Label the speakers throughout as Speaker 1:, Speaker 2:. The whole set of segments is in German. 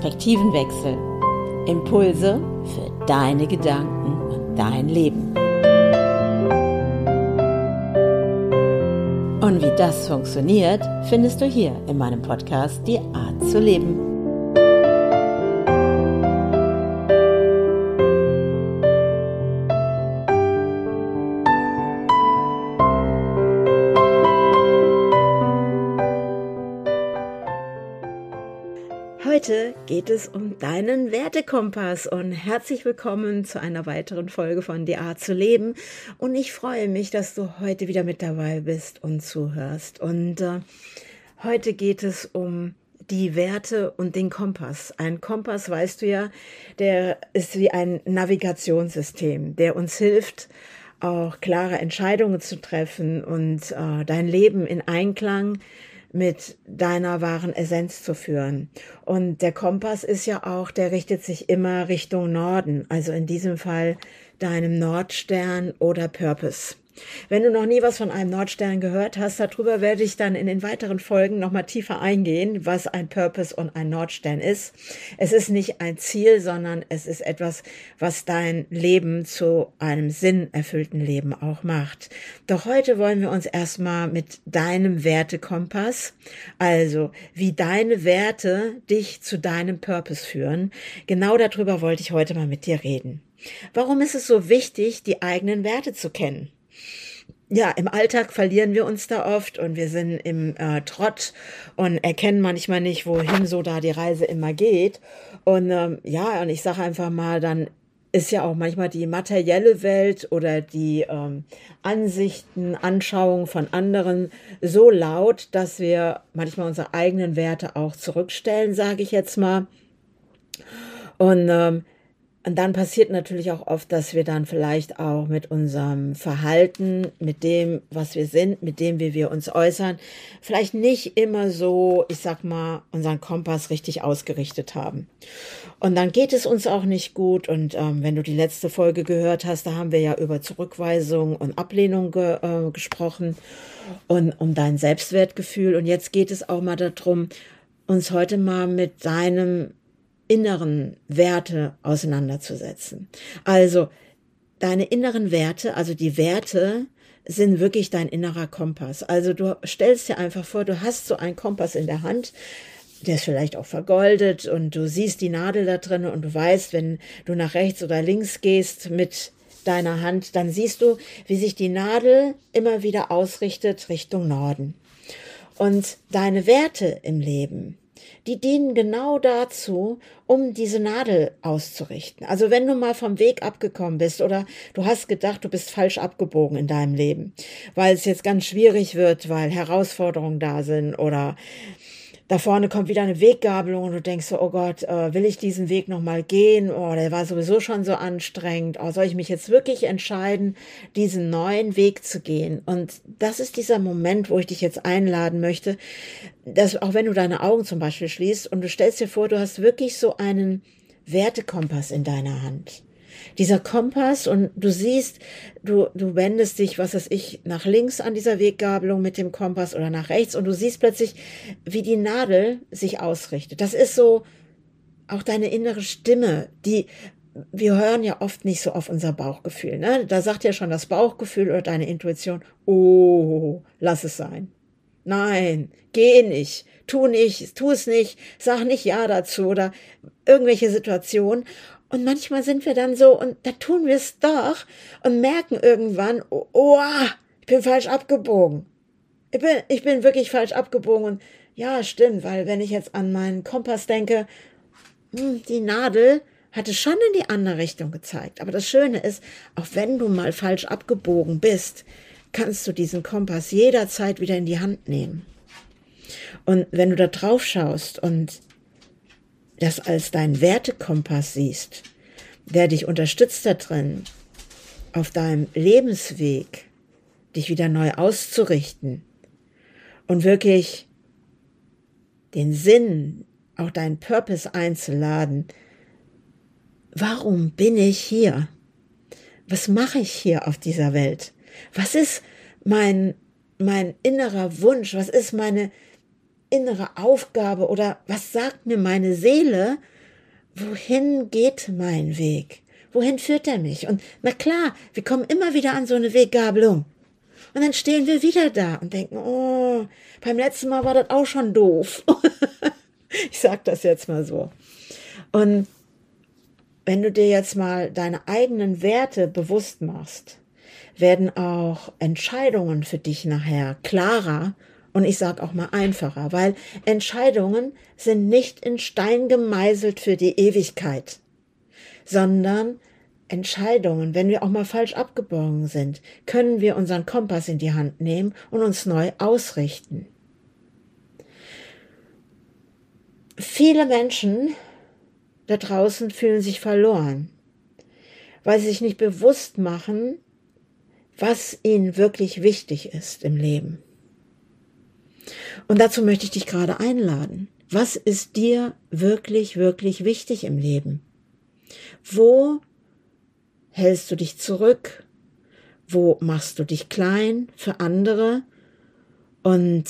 Speaker 1: Perspektivenwechsel. Impulse für deine Gedanken und dein Leben. Und wie das funktioniert, findest du hier in meinem Podcast Die Art zu leben. Heute geht es um deinen Wertekompass und herzlich willkommen zu einer weiteren Folge von Die Art zu leben. Und ich freue mich, dass du heute wieder mit dabei bist und zuhörst. Und heute geht es um die Werte und den Kompass. Ein Kompass, weißt du ja, der ist wie ein Navigationssystem, der uns hilft, auch klare Entscheidungen zu treffen und dein Leben in Einklang mit deiner wahren Essenz zu führen. Und der Kompass ist ja auch, der richtet sich immer Richtung Norden, also in diesem Fall deinem Nordstern oder Purpose. Wenn du noch nie was von einem Nordstern gehört hast, darüber werde ich dann in den weiteren Folgen nochmal tiefer eingehen, was ein Purpose und ein Nordstern ist. Es ist nicht ein Ziel, sondern es ist etwas, was dein Leben zu einem sinnerfüllten Leben auch macht. Doch heute wollen wir uns erstmal mit deinem Wertekompass, also wie deine Werte dich zu deinem Purpose führen, genau darüber wollte ich heute mal mit dir reden. Warum ist es so wichtig, die eigenen Werte zu kennen? Ja, im Alltag verlieren wir uns da oft und wir sind im Trott und erkennen manchmal nicht, wohin so da die Reise immer geht. Und und ich sage einfach mal, dann ist ja auch manchmal die materielle Welt oder die Ansichten, Anschauungen von anderen so laut, dass wir manchmal unsere eigenen Werte auch zurückstellen, sage ich jetzt mal. Und dann passiert natürlich auch oft, dass wir dann vielleicht auch mit unserem Verhalten, mit dem, was wir sind, mit dem, wie wir uns äußern, vielleicht nicht immer so, ich sag mal, unseren Kompass richtig ausgerichtet haben. Und dann geht es uns auch nicht gut. Und wenn du die letzte Folge gehört hast, da haben wir ja über Zurückweisung und Ablehnung gesprochen und um dein Selbstwertgefühl. Und jetzt geht es auch mal darum, uns heute mal mit deinem inneren Werte auseinanderzusetzen. Also deine inneren Werte, also die Werte sind wirklich dein innerer Kompass. Also du stellst dir einfach vor, du hast so einen Kompass in der Hand, der ist vielleicht auch vergoldet und du siehst die Nadel da drin und du weißt, wenn du nach rechts oder links gehst mit deiner Hand, dann siehst du, wie sich die Nadel immer wieder ausrichtet Richtung Norden. Und deine Werte im Leben, die dienen genau dazu, um diese Nadel auszurichten. Also wenn du mal vom Weg abgekommen bist oder du hast gedacht, du bist falsch abgebogen in deinem Leben, weil es jetzt ganz schwierig wird, weil Herausforderungen da sind oder da vorne kommt wieder eine Weggabelung und du denkst so, oh Gott, will ich diesen Weg nochmal gehen? Oh, der war sowieso schon so anstrengend. Oh, soll ich mich jetzt wirklich entscheiden, diesen neuen Weg zu gehen? Und das ist dieser Moment, wo ich dich jetzt einladen möchte, dass auch wenn du deine Augen zum Beispiel schließt und du stellst dir vor, du hast wirklich so einen Wertekompass in deiner Hand. Dieser Kompass und du siehst, du wendest dich, was weiß ich, nach links an dieser Weggabelung mit dem Kompass oder nach rechts und du siehst plötzlich, wie die Nadel sich ausrichtet. Das ist so auch deine innere Stimme, wir hören ja oft nicht so auf unser Bauchgefühl, ne? Da sagt ja schon das Bauchgefühl oder deine Intuition, oh, lass es sein. Nein, geh nicht, tu es nicht, sag nicht ja dazu oder irgendwelche Situationen. Und manchmal sind wir dann so, und da tun wir es doch und merken irgendwann, oh, ich bin falsch abgebogen. Ich bin wirklich falsch abgebogen. Und ja, stimmt, weil wenn ich jetzt an meinen Kompass denke, die Nadel hatte schon in die andere Richtung gezeigt. Aber das Schöne ist, auch wenn du mal falsch abgebogen bist, kannst du diesen Kompass jederzeit wieder in die Hand nehmen. Und wenn du da drauf schaust und das als deinen Wertekompass siehst, der dich unterstützt da drin, auf deinem Lebensweg, dich wieder neu auszurichten und wirklich den Sinn, auch deinen Purpose einzuladen. Warum bin ich hier? Was mache ich hier auf dieser Welt? Was ist mein innerer Wunsch? Was ist meine innere Aufgabe oder was sagt mir meine Seele? Wohin geht mein Weg? Wohin führt er mich? Und na klar, wir kommen immer wieder an so eine Weggabelung. Und dann stehen wir wieder da und denken, oh, beim letzten Mal war das auch schon doof. Ich sag das jetzt mal so. Und wenn du dir jetzt mal deine eigenen Werte bewusst machst, werden auch Entscheidungen für dich nachher klarer und ich sage auch mal einfacher, weil Entscheidungen sind nicht in Stein gemeißelt für die Ewigkeit, sondern Entscheidungen, wenn wir auch mal falsch abgebogen sind, können wir unseren Kompass in die Hand nehmen und uns neu ausrichten. Viele Menschen da draußen fühlen sich verloren, weil sie sich nicht bewusst machen, was ihnen wirklich wichtig ist im Leben. Und dazu möchte ich dich gerade einladen. Was ist dir wirklich, wirklich wichtig im Leben? Wo hältst du dich zurück? Wo machst du dich klein für andere? Und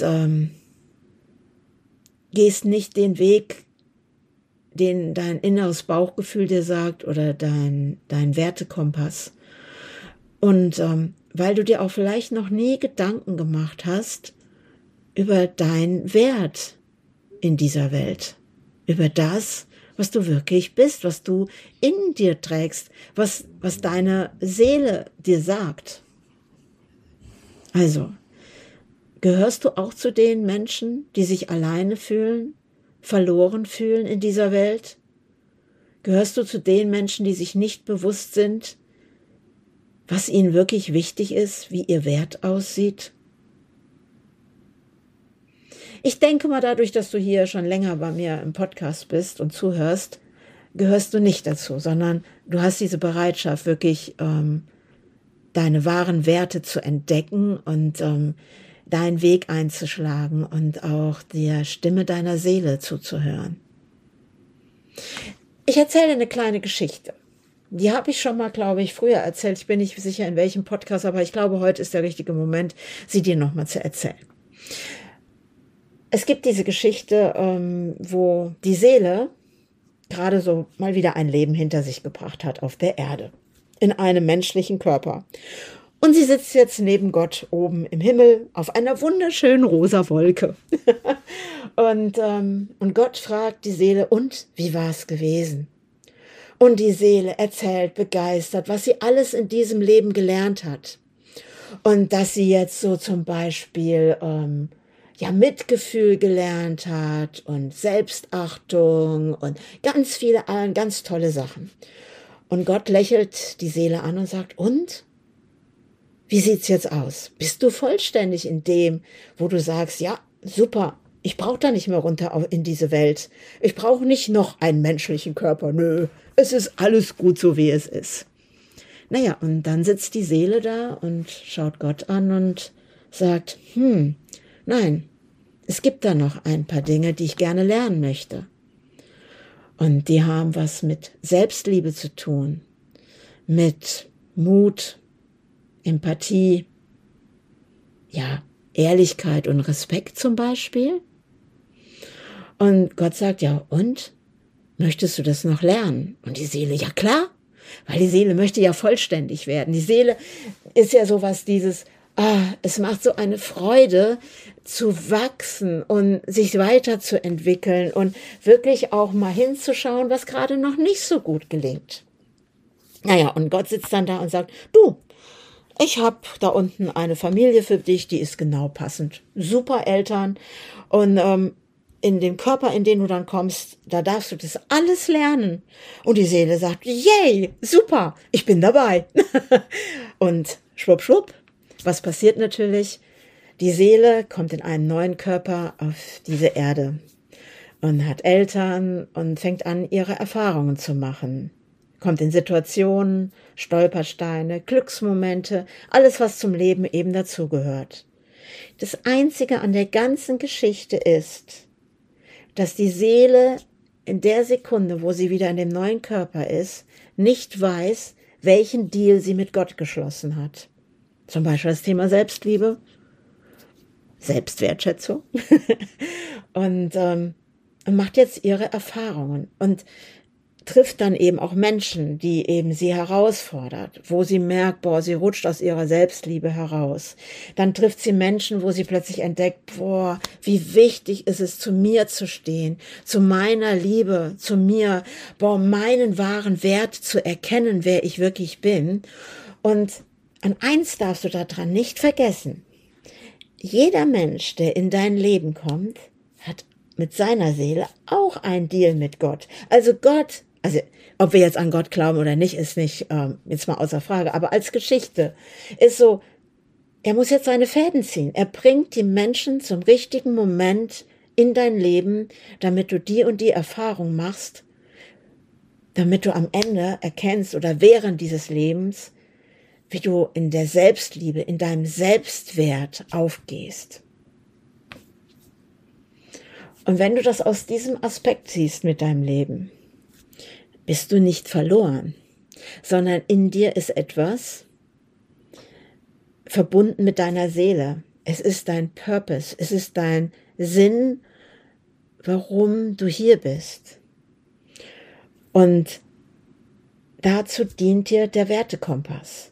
Speaker 1: gehst nicht den Weg, den dein inneres Bauchgefühl dir sagt oder dein Wertekompass. Und weil du dir auch vielleicht noch nie Gedanken gemacht hast über deinen Wert in dieser Welt, über das, was du wirklich bist, was du in dir trägst, was deine Seele dir sagt. Also, gehörst du auch zu den Menschen, die sich alleine fühlen, verloren fühlen in dieser Welt? Gehörst du zu den Menschen, die sich nicht bewusst sind, was ihnen wirklich wichtig ist, wie ihr Wert aussieht? Ich denke mal, dadurch, dass du hier schon länger bei mir im Podcast bist und zuhörst, gehörst du nicht dazu, sondern du hast diese Bereitschaft, wirklich deine wahren Werte zu entdecken und deinen Weg einzuschlagen und auch der Stimme deiner Seele zuzuhören. Ich erzähle eine kleine Geschichte. Die habe ich schon mal, glaube ich, früher erzählt. Ich bin nicht sicher, in welchem Podcast, aber ich glaube, heute ist der richtige Moment, sie dir nochmal zu erzählen. Es gibt diese Geschichte, wo die Seele gerade so mal wieder ein Leben hinter sich gebracht hat auf der Erde, in einem menschlichen Körper. Und sie sitzt jetzt neben Gott oben im Himmel auf einer wunderschönen rosa Wolke. Und Gott fragt die Seele, und wie war es gewesen? Und die Seele erzählt begeistert, was sie alles in diesem Leben gelernt hat. Und dass sie jetzt so zum Beispiel Mitgefühl gelernt hat und Selbstachtung und ganz viele, ganz tolle Sachen. Und Gott lächelt die Seele an und sagt, und? Wie sieht's jetzt aus? Bist du vollständig in dem, wo du sagst, ja, super, ich brauche da nicht mehr runter in diese Welt. Ich brauche nicht noch einen menschlichen Körper. Nö, es ist alles gut, so wie es ist. Naja, und dann sitzt die Seele da und schaut Gott an und sagt, nein, es gibt da noch ein paar Dinge, die ich gerne lernen möchte. Und die haben was mit Selbstliebe zu tun, mit Mut, Empathie, ja, Ehrlichkeit und Respekt zum Beispiel. Und Gott sagt, ja, und? Möchtest du das noch lernen? Und die Seele, ja klar, weil die Seele möchte ja vollständig werden. Die Seele ist ja sowas dieses, es macht so eine Freude zu wachsen und sich weiterzuentwickeln und wirklich auch mal hinzuschauen, was gerade noch nicht so gut gelingt. Naja, und Gott sitzt dann da und sagt, du, ich habe da unten eine Familie für dich, die ist genau passend. Super Eltern und in dem Körper, in den du dann kommst, da darfst du das alles lernen. Und die Seele sagt, yay, super, ich bin dabei. Und schwupp, schwupp, was passiert natürlich? Die Seele kommt in einen neuen Körper auf diese Erde und hat Eltern und fängt an, ihre Erfahrungen zu machen. Kommt in Situationen, Stolpersteine, Glücksmomente, alles, was zum Leben eben dazugehört. Das Einzige an der ganzen Geschichte ist, dass die Seele in der Sekunde, wo sie wieder in dem neuen Körper ist, nicht weiß, welchen Deal sie mit Gott geschlossen hat. Zum Beispiel das Thema Selbstliebe. Selbstwertschätzung und macht jetzt ihre Erfahrungen und trifft dann eben auch Menschen, die eben sie herausfordert, wo sie merkt, boah, sie rutscht aus ihrer Selbstliebe heraus. Dann trifft sie Menschen, wo sie plötzlich entdeckt, boah, wie wichtig ist es, zu mir zu stehen, zu meiner Liebe, zu mir, boah, meinen wahren Wert zu erkennen, wer ich wirklich bin. Und an eins darfst du daran nicht vergessen. Jeder Mensch, der in dein Leben kommt, hat mit seiner Seele auch einen Deal mit Gott. Also Gott, also ob wir jetzt an Gott glauben oder nicht, ist nicht jetzt mal außer Frage, aber als Geschichte ist so, er muss jetzt seine Fäden ziehen. Er bringt die Menschen zum richtigen Moment in dein Leben, damit du die und die Erfahrung machst, damit du am Ende erkennst oder während dieses Lebens, wie du in der Selbstliebe, in deinem Selbstwert aufgehst. Und wenn du das aus diesem Aspekt siehst mit deinem Leben, bist du nicht verloren, sondern in dir ist etwas verbunden mit deiner Seele. Es ist dein Purpose, es ist dein Sinn, warum du hier bist. Und dazu dient dir der Wertekompass.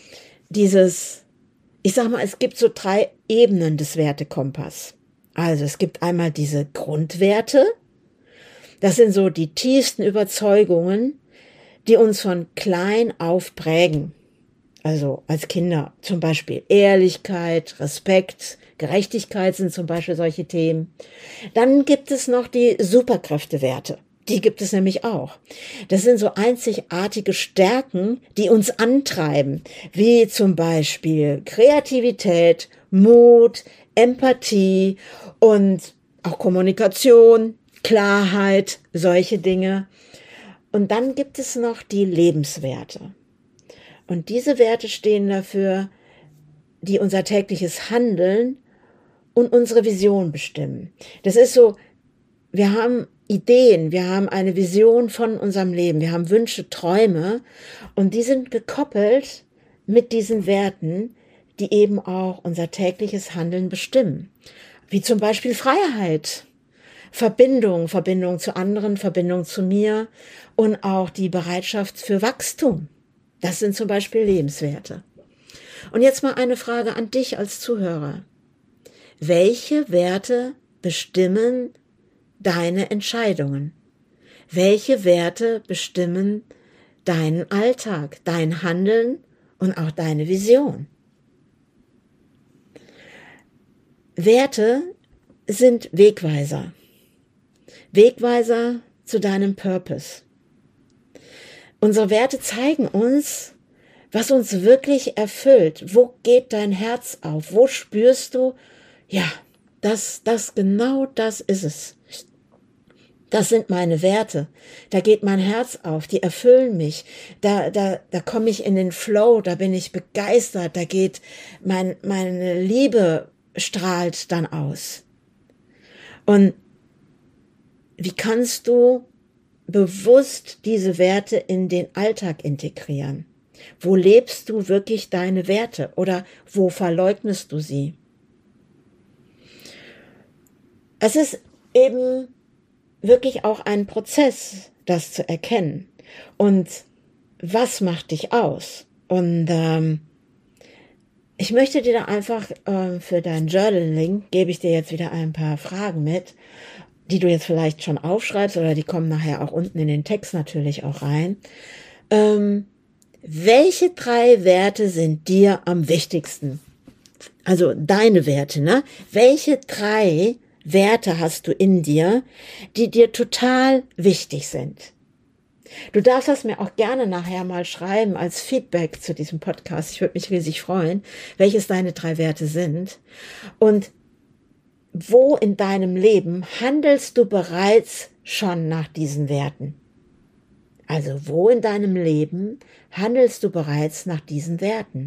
Speaker 1: Ich sag mal, es gibt so 3 Ebenen des Wertekompass. Also es gibt einmal diese Grundwerte. Das sind so die tiefsten Überzeugungen, die uns von klein auf prägen. Also als Kinder zum Beispiel Ehrlichkeit, Respekt, Gerechtigkeit sind zum Beispiel solche Themen. Dann gibt es noch die Superkräftewerte. Die gibt es nämlich auch. Das sind so einzigartige Stärken, die uns antreiben, wie zum Beispiel Kreativität, Mut, Empathie und auch Kommunikation, Klarheit, solche Dinge. Und dann gibt es noch die Lebenswerte. Und diese Werte stehen dafür, die unser tägliches Handeln und unsere Vision bestimmen. Das ist so, wir haben Ideen, wir haben eine Vision von unserem Leben, wir haben Wünsche, Träume und die sind gekoppelt mit diesen Werten, die eben auch unser tägliches Handeln bestimmen. Wie zum Beispiel Freiheit, Verbindung zu anderen, Verbindung zu mir und auch die Bereitschaft für Wachstum. Das sind zum Beispiel Lebenswerte. Und jetzt mal eine Frage an dich als Zuhörer. Welche Werte bestimmen deine Entscheidungen? Welche Werte bestimmen deinen Alltag, dein Handeln und auch deine Vision? Werte sind Wegweiser. Wegweiser zu deinem Purpose. Unsere Werte zeigen uns, was uns wirklich erfüllt. Wo geht dein Herz auf? Wo spürst du, ja, genau das ist es. Das sind meine Werte. Da geht mein Herz auf, die erfüllen mich. Da komme ich in den Flow, da bin ich begeistert, da geht meine Liebe strahlt dann aus. Und wie kannst du bewusst diese Werte in den Alltag integrieren? Wo lebst du wirklich deine Werte oder wo verleugnest du sie? Es ist eben wirklich auch ein Prozess, das zu erkennen. Und was macht dich aus? Und ich möchte dir da einfach für dein Journaling, gebe ich dir jetzt wieder ein paar Fragen mit, die du jetzt vielleicht schon aufschreibst oder die kommen nachher auch unten in den Text natürlich auch rein. Welche 3 Werte sind dir am wichtigsten? Also deine Werte, ne? Welche 3 Werte hast du in dir, die dir total wichtig sind? Du darfst das mir auch gerne nachher mal schreiben als Feedback zu diesem Podcast. Ich würde mich riesig freuen, welches deine 3 Werte sind. Und wo in deinem Leben handelst du bereits schon nach diesen Werten? Also wo in deinem Leben handelst du bereits nach diesen Werten?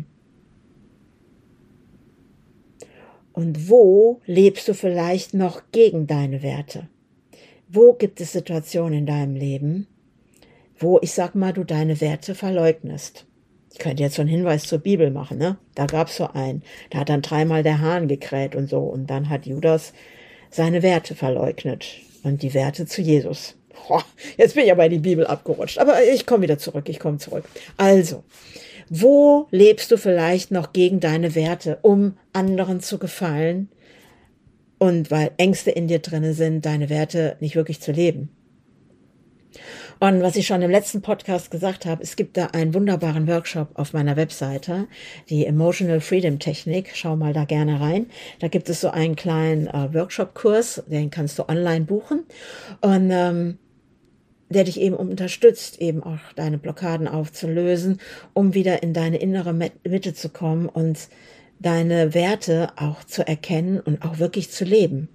Speaker 1: Und wo lebst du vielleicht noch gegen deine Werte? Wo gibt es Situationen in deinem Leben, wo, ich sag mal, du deine Werte verleugnest? Ich könnte jetzt so einen Hinweis zur Bibel machen, ne? Da gab es so einen, da hat dann 3-mal der Hahn gekräht und so. Und dann hat Judas seine Werte verleugnet und die Werte zu Jesus. Jetzt bin ich aber in die Bibel abgerutscht. Aber ich komme wieder zurück, Also, wo lebst du vielleicht noch gegen deine Werte, um anderen zu gefallen? Und weil Ängste in dir drinne sind, deine Werte nicht wirklich zu leben. Und was ich schon im letzten Podcast gesagt habe, es gibt da einen wunderbaren Workshop auf meiner Webseite, die Emotional Freedom Technik. Schau mal da gerne rein. Da gibt es so einen kleinen Workshop-Kurs, den kannst du online buchen. Und der dich eben unterstützt, eben auch deine Blockaden aufzulösen, um wieder in deine innere Mitte zu kommen und deine Werte auch zu erkennen und auch wirklich zu leben.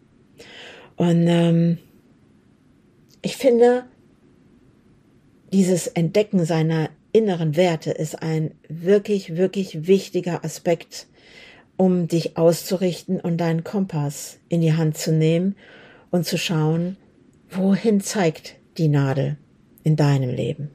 Speaker 1: Und ich finde, dieses Entdecken seiner inneren Werte ist ein wirklich, wirklich wichtiger Aspekt, um dich auszurichten und deinen Kompass in die Hand zu nehmen und zu schauen, wohin zeigt die Nadel in deinem Leben.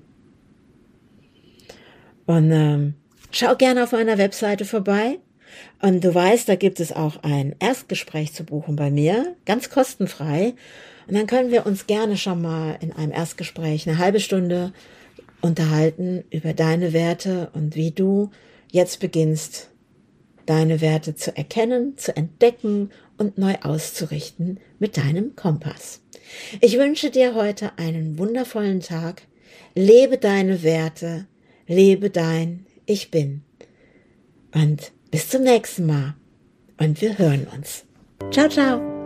Speaker 1: Und schau gerne auf meiner Webseite vorbei. Und du weißt, da gibt es auch ein Erstgespräch zu buchen bei mir, ganz kostenfrei. Und dann können wir uns gerne schon mal in einem Erstgespräch eine halbe Stunde unterhalten über deine Werte und wie du jetzt beginnst, deine Werte zu erkennen, zu entdecken und neu auszurichten mit deinem Kompass. Ich wünsche dir heute einen wundervollen Tag. Lebe deine Werte, lebe dein Ich Bin. Und bis zum nächsten Mal. Und wir hören uns. Ciao, ciao.